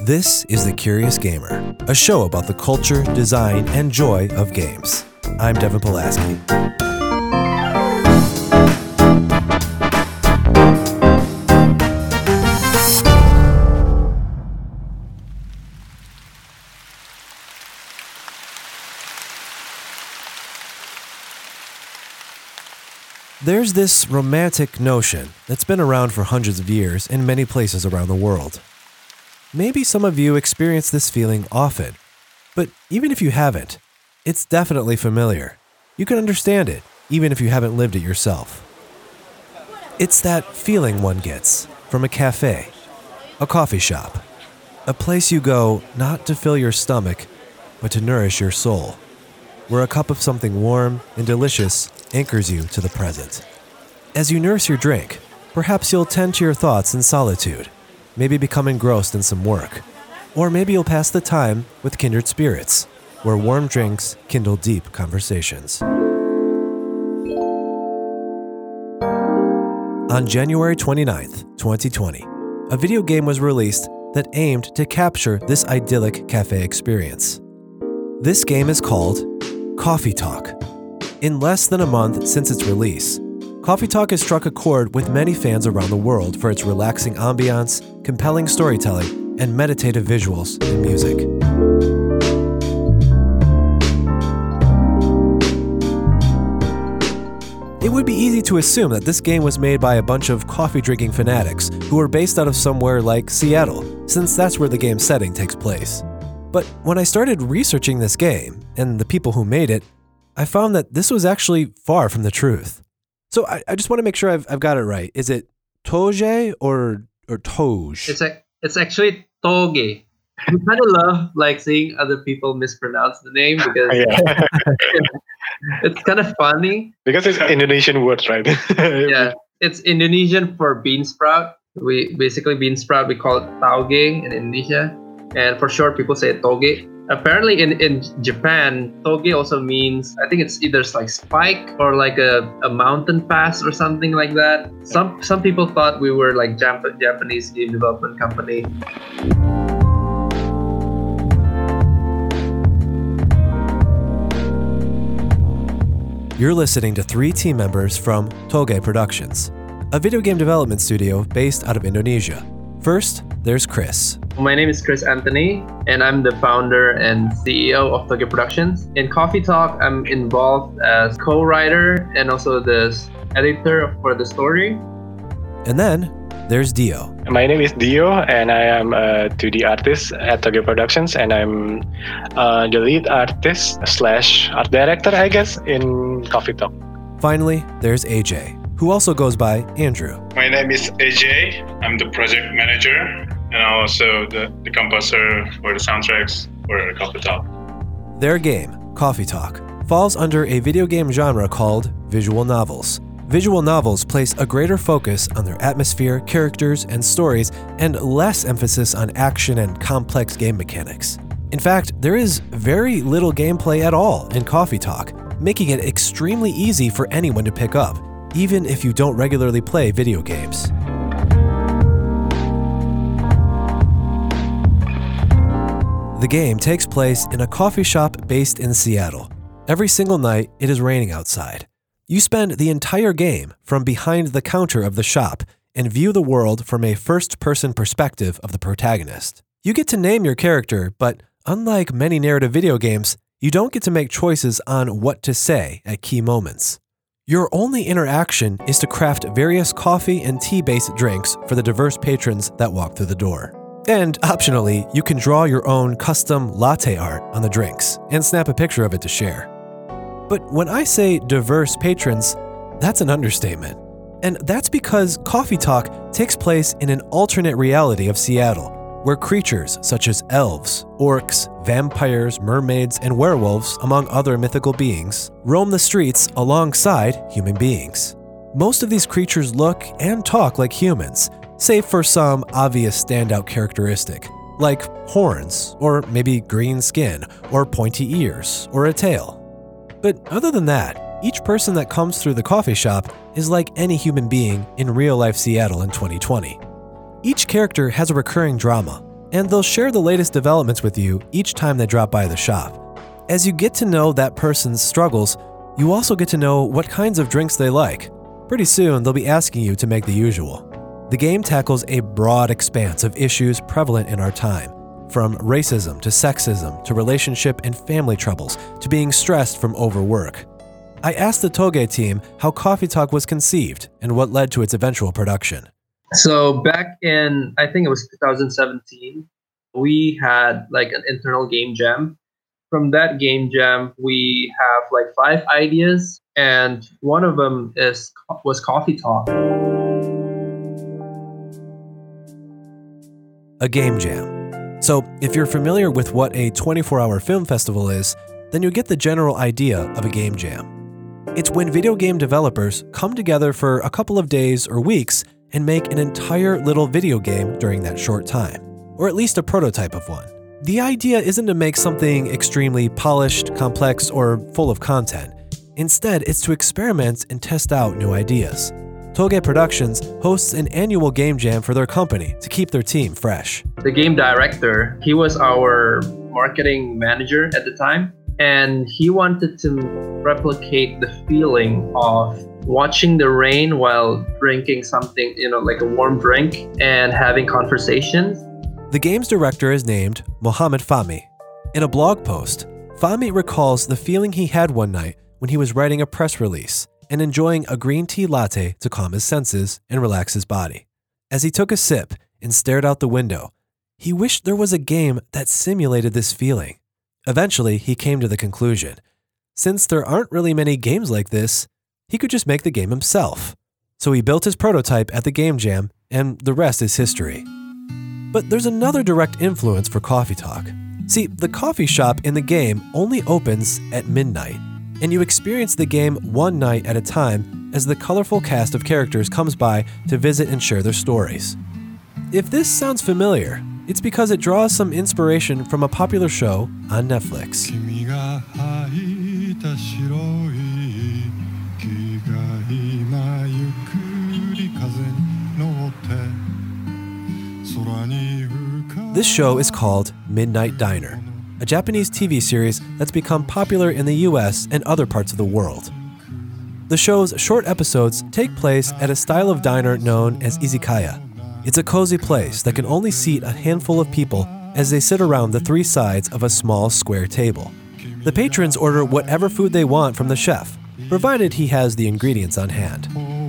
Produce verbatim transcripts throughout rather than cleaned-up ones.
This is The Curious Gamer, a show about the culture, design, and joy of games. I'm Devin Pulaski. There's this romantic notion that's been around for hundreds of years in many places around the world. Maybe some of you experience this feeling often, but even if you haven't, it's definitely familiar. You can understand it, even if you haven't lived it yourself. It's that feeling one gets from a cafe, a coffee shop, a place you go not to fill your stomach, but to nourish your soul, where a cup of something warm and delicious anchors you to the present. As you nurse your drink, perhaps you'll tend to your thoughts in solitude, maybe become engrossed in some work, or maybe you'll pass the time with kindred spirits, where warm drinks kindle deep conversations. On January twenty-ninth, twenty twenty, a video game was released that aimed to capture this idyllic cafe experience. This game is called Coffee Talk. In less than a month since its release, Coffee Talk has struck a chord with many fans around the world for its relaxing ambiance, compelling storytelling, and meditative visuals and music. It would be easy to assume that this game was made by a bunch of coffee-drinking fanatics who are based out of somewhere like Seattle, since that's where the game's setting takes place. But when I started researching this game, and the people who made it, I found that this was actually far from the truth. So I, I just want to make sure I've I've got it right. Is it Toge or or Toge? It's a, it's actually Toge. I kind of love like seeing other people mispronounce the name because yeah. it's kind of funny. Because it's Indonesian words, right? Yeah, it's Indonesian for bean sprout. We basically bean sprout we call it tauge in Indonesia, and for short people say toge. Apparently in, in Japan, toge also means, I think it's either like spike or like a, a mountain pass or something like that. Some some people thought we were like Jap- Japanese game development company. You're listening to three team members from Toge Productions, a video game development studio based out of Indonesia. First, there's Chris. My name is Chris Anthony, and I'm the founder and C E O of Toge Productions. In Coffee Talk, I'm involved as co-writer and also the editor for the story. And then there's Dio. My name is Dio, and I am a two D artist at Toge Productions, and I'm uh, the lead artist slash art director, I guess, in Coffee Talk. Finally, there's A J, who also goes by Andrew. My name is A J. I'm the project manager and also the, the composer for the soundtracks for Coffee Talk. Their game, Coffee Talk, falls under a video game genre called visual novels. Visual novels place a greater focus on their atmosphere, characters, and stories, and less emphasis on action and complex game mechanics. In fact, there is very little gameplay at all in Coffee Talk, making it extremely easy for anyone to pick up, even if you don't regularly play video games. The game takes place in a coffee shop based in Seattle. Every single night, it is raining outside. You spend the entire game from behind the counter of the shop and view the world from a first-person perspective of the protagonist. You get to name your character, but unlike many narrative video games, you don't get to make choices on what to say at key moments. Your only interaction is to craft various coffee and tea-based drinks for the diverse patrons that walk through the door. And optionally, you can draw your own custom latte art on the drinks and snap a picture of it to share. But when I say diverse patrons, that's an understatement. And that's because Coffee Talk takes place in an alternate reality of Seattle, where creatures such as elves, orcs, vampires, mermaids, and werewolves, among other mythical beings, roam the streets alongside human beings. Most of these creatures look and talk like humans, save for some obvious standout characteristic, like horns, or maybe green skin, or pointy ears, or a tail. But other than that, each person that comes through the coffee shop is like any human being in real-life Seattle in twenty twenty. Each character has a recurring drama, and they'll share the latest developments with you each time they drop by the shop. As you get to know that person's struggles, you also get to know what kinds of drinks they like. Pretty soon, they'll be asking you to make the usual. The game tackles a broad expanse of issues prevalent in our time, from racism to sexism to relationship and family troubles to being stressed from overwork. I asked the Toge team how Coffee Talk was conceived and what led to its eventual production. So back in, I think it was two thousand seventeen, we had like an internal game jam. From that game jam, we have like five ideas, and one of them is was Coffee Talk. A game jam. So, if you're familiar with what a twenty-four hour film festival is, then you get the general idea of a game jam. It's when video game developers come together for a couple of days or weeks and make an entire little video game during that short time, or at least a prototype of one. The idea isn't to make something extremely polished, complex, or full of content. Instead, it's to experiment and test out new ideas. Toge Productions hosts an annual game jam for their company to keep their team fresh. The game director, he was our marketing manager at the time, and he wanted to replicate the feeling of watching the rain while drinking something, you know, like a warm drink and having conversations. The game's director is named Mohamed Fahmy. In a blog post, Fahmy recalls the feeling he had one night when he was writing a press release and enjoying a green tea latte to calm his senses and relax his body. As he took a sip and stared out the window, he wished there was a game that simulated this feeling. Eventually, he came to the conclusion, since there aren't really many games like this, he could just make the game himself. So he built his prototype at the game jam, and the rest is history. But there's another direct influence for Coffee Talk. See, the coffee shop in the game only opens at midnight, and you experience the game one night at a time as the colorful cast of characters comes by to visit and share their stories. If this sounds familiar, it's because it draws some inspiration from a popular show on Netflix. This show is called Midnight Diner, a Japanese T V series that's become popular in the U S and other parts of the world. The show's short episodes take place at a style of diner known as izakaya. It's a cozy place that can only seat a handful of people as they sit around the three sides of a small square table. The patrons order whatever food they want from the chef, provided he has the ingredients on hand.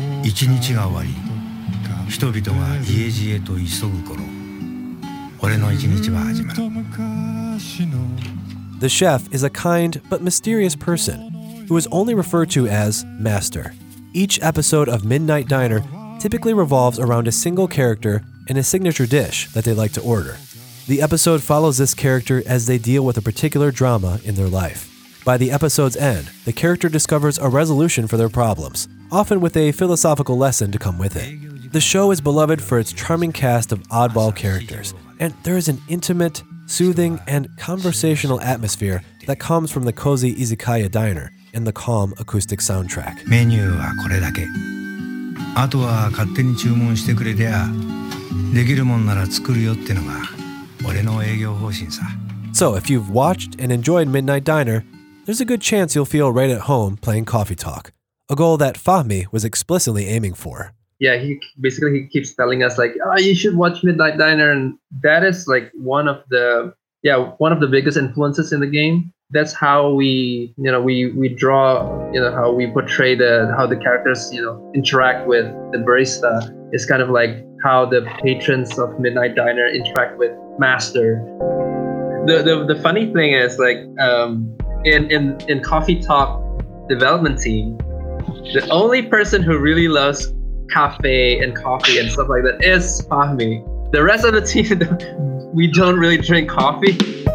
The chef is a kind but mysterious person who is only referred to as Master. Each episode of Midnight Diner typically revolves around a single character and a signature dish that they like to order. The episode follows this character as they deal with a particular drama in their life. By the episode's end, the character discovers a resolution for their problems, often with a philosophical lesson to come with it. The show is beloved for its charming cast of oddball characters, and there is an intimate, soothing, and conversational atmosphere that comes from the cozy izakaya diner and the calm acoustic soundtrack. So if you've watched and enjoyed Midnight Diner, there's a good chance you'll feel right at home playing Coffee Talk, a goal that Fahmy was explicitly aiming for. Yeah, he basically he keeps telling us like, oh, you should watch Midnight Diner, and that is like one of the yeah one of the biggest influences in the game. That's how we you know we we draw you know how we portray the how the characters you know interact with the barista. It's kind of like how the patrons of Midnight Diner interact with Master. The the, the funny thing is like um, in in in Coffee Talk development team, the only person who really loves cafe and coffee and stuff like that is Fahmy. The rest of the team, we don't really drink coffee.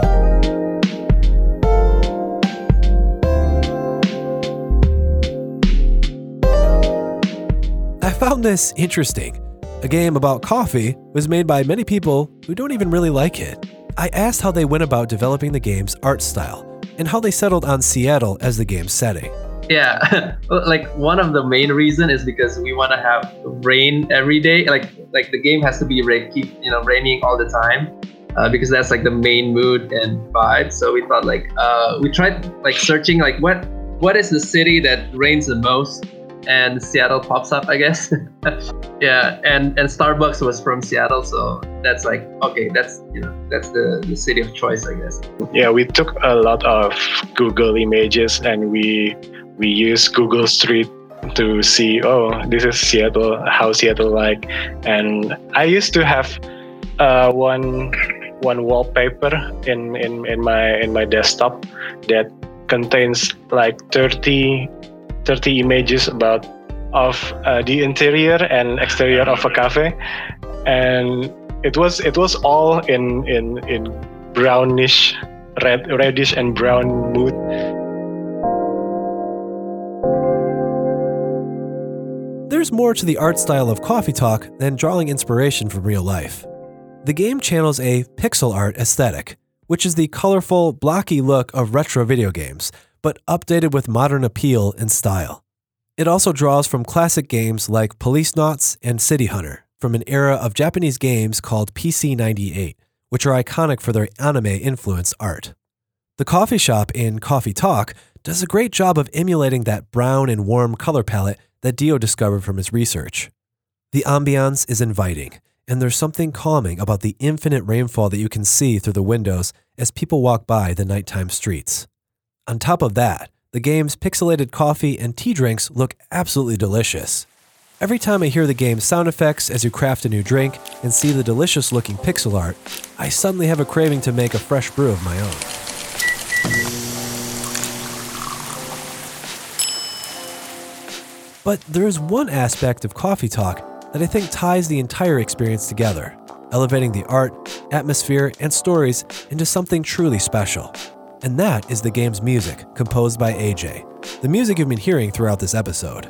I found this interesting. A game about coffee was made by many people who don't even really like it. I asked how they went about developing the game's art style and how they settled on Seattle as the game's setting. Yeah, like one of the main reason is because we want to have rain every day. Like like the game has to be ra- keep you know raining all the time. uh, because that's like the main mood and vibe. So we thought like uh, we tried like searching like what what is the city that rains the most, and Seattle pops up, I guess. Yeah, and and Starbucks was from Seattle, so that's like okay, that's you know that's the, the city of choice, I guess. Yeah, we took a lot of Google images and we we used Google Street to see, oh, this is Seattle, how Seattle like. And I used to have uh, one one wallpaper in, in, in my in my desktop that contains like thirty images about of uh, the interior and exterior of a cafe, and it was it was all in in in brownish, red reddish and brown mood. There's more to the art style of Coffee Talk than drawing inspiration from real life. The game channels a pixel art aesthetic, which is the colorful, blocky look of retro video games, but updated with modern appeal and style. It also draws from classic games like Policenauts and City Hunter, from an era of Japanese games called P C ninety-eight, which are iconic for their anime-influenced art. The coffee shop in Coffee Talk does a great job of emulating that brown and warm color palette that Dio discovered from his research. The ambiance is inviting, and there's something calming about the infinite rainfall that you can see through the windows as people walk by the nighttime streets. On top of that, the game's pixelated coffee and tea drinks look absolutely delicious. Every time I hear the game's sound effects as you craft a new drink and see the delicious-looking pixel art, I suddenly have a craving to make a fresh brew of my own. But there is one aspect of Coffee Talk that I think ties the entire experience together, elevating the art, atmosphere, and stories into something truly special. And that is the game's music, composed by A J, the music you've been hearing throughout this episode.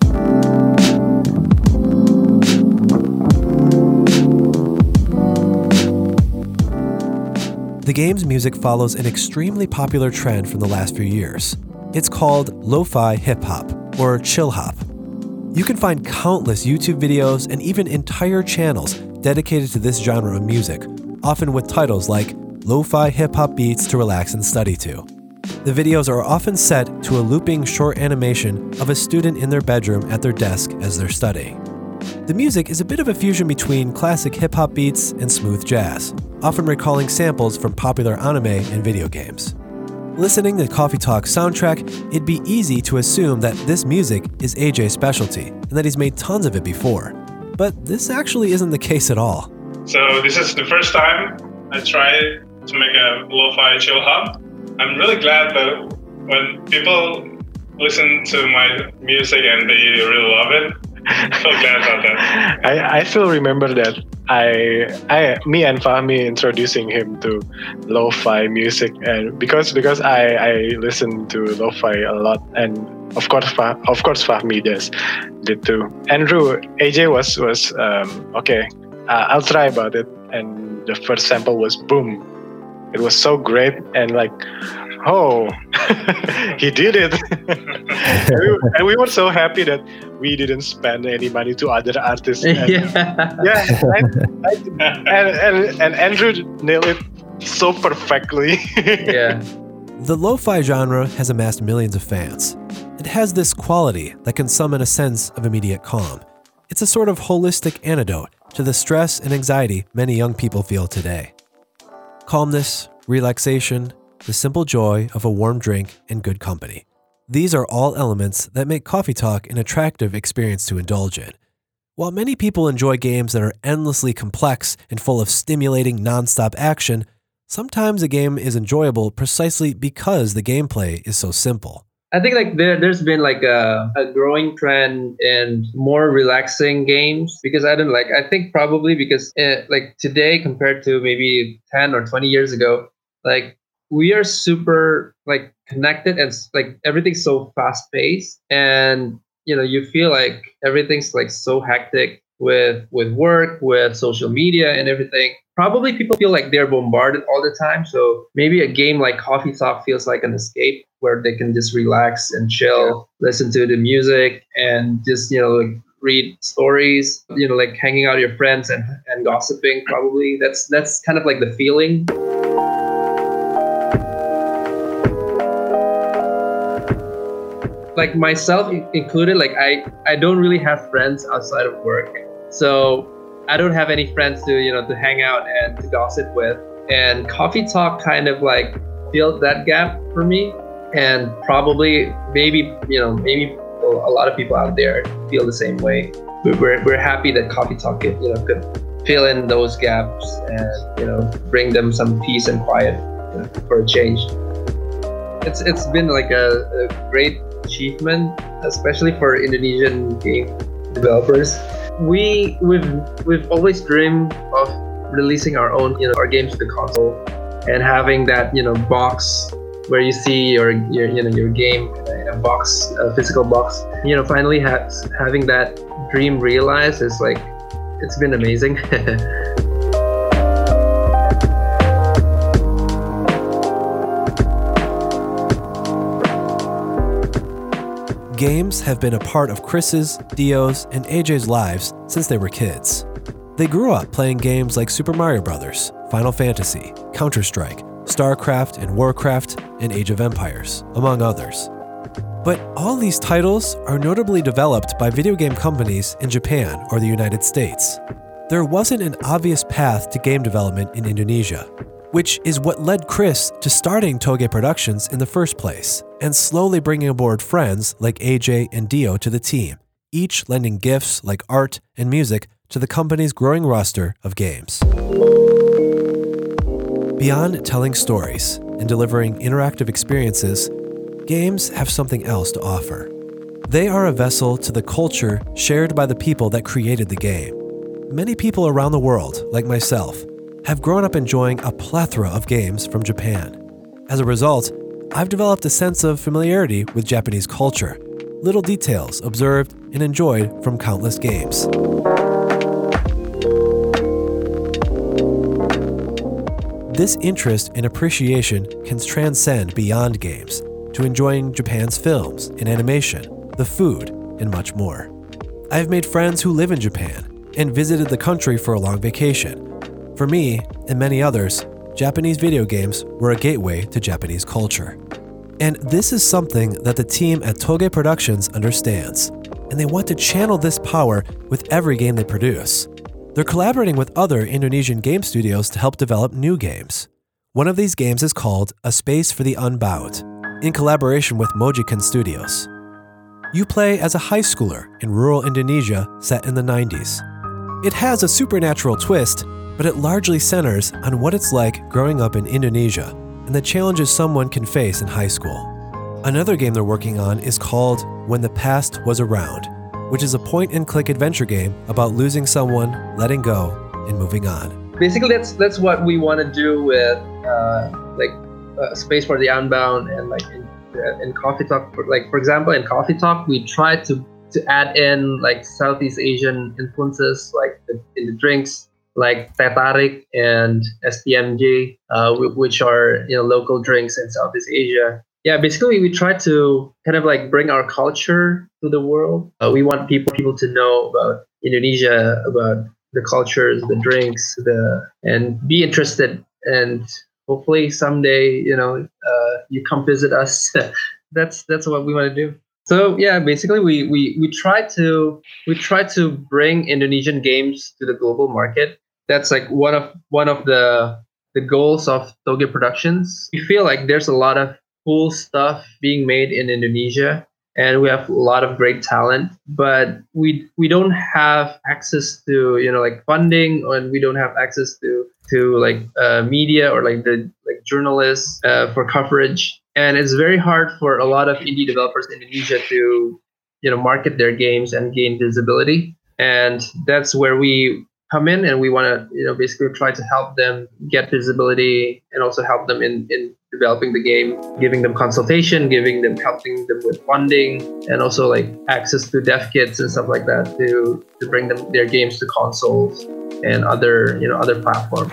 The game's music follows an extremely popular trend from the last few years. It's called lo-fi hip-hop, or chill-hop. You can find countless YouTube videos and even entire channels dedicated to this genre of music, often with titles like Lo-fi hip-hop beats to relax and study to. The videos are often set to a looping short animation of a student in their bedroom at their desk as they're studying. The music is a bit of a fusion between classic hip-hop beats and smooth jazz, often recalling samples from popular anime and video games. Listening to Coffee Talk's soundtrack, it'd be easy to assume that this music is A J's specialty and that he's made tons of it before. But this actually isn't the case at all. So this is the first time I tried to make a lo-fi chill hop. I'm really glad that when people listen to my music and they really love it, I'm so glad about that. I, I still remember that I I me and Fahmi introducing him to lo-fi music, and because because I, I listen to lo-fi a lot, and of course of course Fahmi does did too. Andrew, A J was was um, okay. Uh, I'll try about it, and the first sample was boom. It was so great, and like, oh, he did it. and, we, and we were so happy that we didn't spend any money to other artists. And, yeah, yeah I, I, and, and, and Andrew nailed it so perfectly. yeah. The lo-fi genre has amassed millions of fans. It has this quality that can summon a sense of immediate calm. It's a sort of holistic antidote to the stress and anxiety many young people feel today. Calmness, relaxation, the simple joy of a warm drink and good company. These are all elements that make Coffee Talk an attractive experience to indulge in. While many people enjoy games that are endlessly complex and full of stimulating non-stop action, sometimes a game is enjoyable precisely because the gameplay is so simple. I think like there, there's been like a, a growing trend in more relaxing games because I don't like, I think probably because uh, like today compared to maybe ten or twenty years ago, like we are super like connected and like everything's so fast paced, and you know, you feel like everything's like so hectic with with work, with social media and everything. Probably people feel like they're bombarded all the time. So maybe a game like Coffee Talk feels like an escape where they can just relax and chill, listen to the music and just, you know, like read stories, you know, like hanging out with your friends and, and gossiping. Probably that's that's kind of like the feeling. Like myself included, like I, I don't really have friends outside of work. So I don't have any friends to, you know, to hang out and to gossip with. And Coffee Talk kind of like filled that gap for me. And probably, maybe, you know, maybe a lot of people out there feel the same way. We're, we're happy that Coffee Talk, you know, could fill in those gaps and, you know, bring them some peace and quiet, you know, for a change. It's It's been like a, a great achievement, especially for Indonesian game developers. We we've we've always dreamed of releasing our own, you know, our games to the console and having that, you know, box where you see your your you know your game in a box, a physical box. You know, finally ha- having that dream realized is like, it's been amazing. Games have been a part of Chris's, Dio's, and A J's lives since they were kids. They grew up playing games like Super Mario Brothers, Final Fantasy, Counter-Strike, StarCraft and Warcraft, and Age of Empires, among others. But all these titles are notably developed by video game companies in Japan or the United States. There wasn't an obvious path to game development in Indonesia, which is what led Chris to starting Toge Productions in the first place, and slowly bringing aboard friends like A J and Dio to the team, each lending gifts like art and music to the company's growing roster of games. Beyond telling stories and delivering interactive experiences, games have something else to offer. They are a vessel to the culture shared by the people that created the game. Many people around the world, like myself, have grown up enjoying a plethora of games from Japan. As a result, I've developed a sense of familiarity with Japanese culture, little details observed and enjoyed from countless games. This interest and appreciation can transcend beyond games to enjoying Japan's films and animation, the food, and much more. I've made friends who live in Japan and visited the country for a long vacation. For me, and many others, Japanese video games were a gateway to Japanese culture. And this is something that the team at Toge Productions understands, and they want to channel this power with every game they produce. They're collaborating with other Indonesian game studios to help develop new games. One of these games is called A Space for the Unbound, in collaboration with Mojiken Studios. You play as a high schooler in rural Indonesia set in the nineties. It has a supernatural twist, but it largely centers on what it's like growing up in Indonesia and the challenges someone can face in high school. Another game they're working on is called When the Past Was Around, which is a point-and-click adventure game about losing someone, letting go, and moving on. Basically, that's that's what we want to do with uh, like uh, Space for the Unbound and like in, uh, in Coffee Talk. For, like for example, in Coffee Talk, we try to to add in like Southeast Asian influences, like the, in the drinks, like Teh Tarik and S T M J, uh, which are, you know, local drinks in Southeast Asia. Yeah, basically we try to kind of like bring our culture to the world. Uh, we want people people to know about Indonesia, about the cultures, the drinks, the and be interested. And hopefully someday, you know, uh, you come visit us. that's that's what we want to do. So yeah, basically we, we, we try to we try to bring Indonesian games to the global market. That's like one of one of the the goals of Toge Productions. We feel like there's a lot of cool stuff being made in Indonesia, and we have a lot of great talent, but we we don't have access to, you know, like funding, and we don't have access to to like uh, media or like the like journalists uh, for coverage. And it's very hard for a lot of indie developers in Indonesia to, you know, market their games and gain visibility. And that's where we come in, and we want to, you know, basically try to help them get visibility and also help them in, in developing the game, giving them consultation, giving them, helping them with funding, and also like access to dev kits and stuff like that to, to bring them their games to consoles and other, you know, other platforms.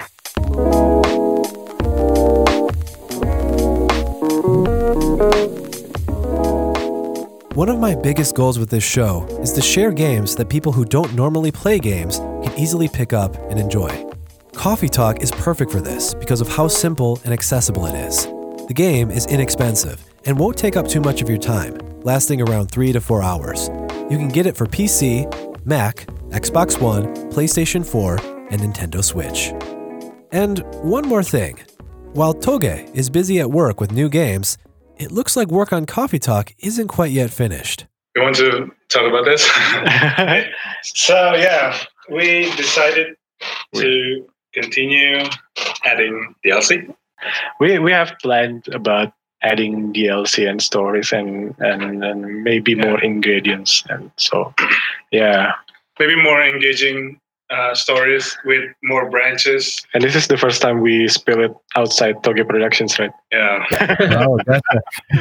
One of my biggest goals with this show is to share games that people who don't normally play games can easily pick up and enjoy. Coffee Talk is perfect for this because of how simple and accessible it is. The game is inexpensive and won't take up too much of your time, lasting around three to four hours. You can get it for P C, Mac, Xbox One, PlayStation four, and Nintendo Switch. And one more thing. While Toge is busy at work with new games, it looks like work on Coffee Talk isn't quite yet finished. You want to talk about this? So yeah, we decided to continue adding D L C. We we have planned about adding D L C and stories and and, and maybe Yeah. more ingredients, and so yeah. Maybe more engaging uh, stories with more branches. And this is the first time we spill it outside Toge Productions, right? Yeah. Oh, gotcha.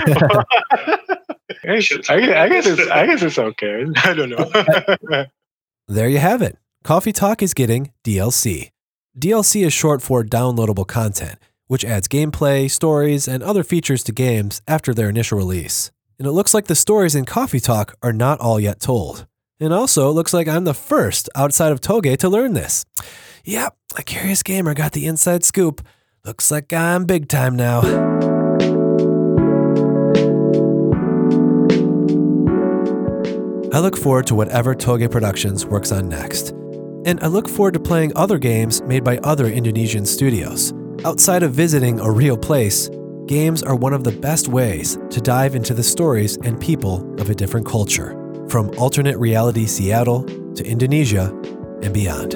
I, guess- I, guess- I guess it's I guess it's okay. I don't know. There you have it. Coffee Talk is getting D L C. D L C is short for downloadable content, which adds gameplay, stories, and other features to games after their initial release. And it looks like the stories in Coffee Talk are not all yet told. And also, it looks like I'm the first outside of Toge to learn this. Yep, a curious gamer got the inside scoop. Looks like I'm big time now. I look forward to whatever Toge Productions works on next. And I look forward to playing other games made by other Indonesian studios. Outside of visiting a real place, games are one of the best ways to dive into the stories and people of a different culture, from alternate reality Seattle to Indonesia and beyond.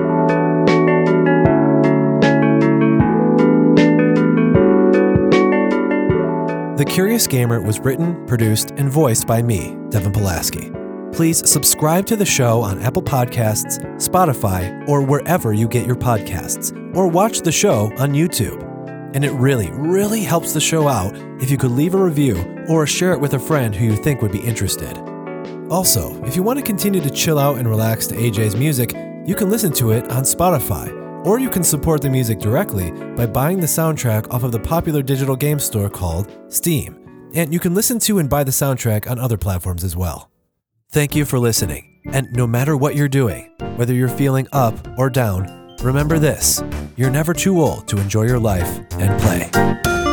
The Curious Gamer was written, produced, and voiced by me, Devin Pulaski. Please subscribe to the show on Apple Podcasts, Spotify, or wherever you get your podcasts, or watch the show on YouTube. And it really, really helps the show out if you could leave a review or share it with a friend who you think would be interested. Also, if you want to continue to chill out and relax to A J's music, you can listen to it on Spotify, or you can support the music directly by buying the soundtrack off of the popular digital game store called Steam. And you can listen to and buy the soundtrack on other platforms as well. Thank you for listening. And no matter what you're doing, whether you're feeling up or down, remember this: you're never too old to enjoy your life and play.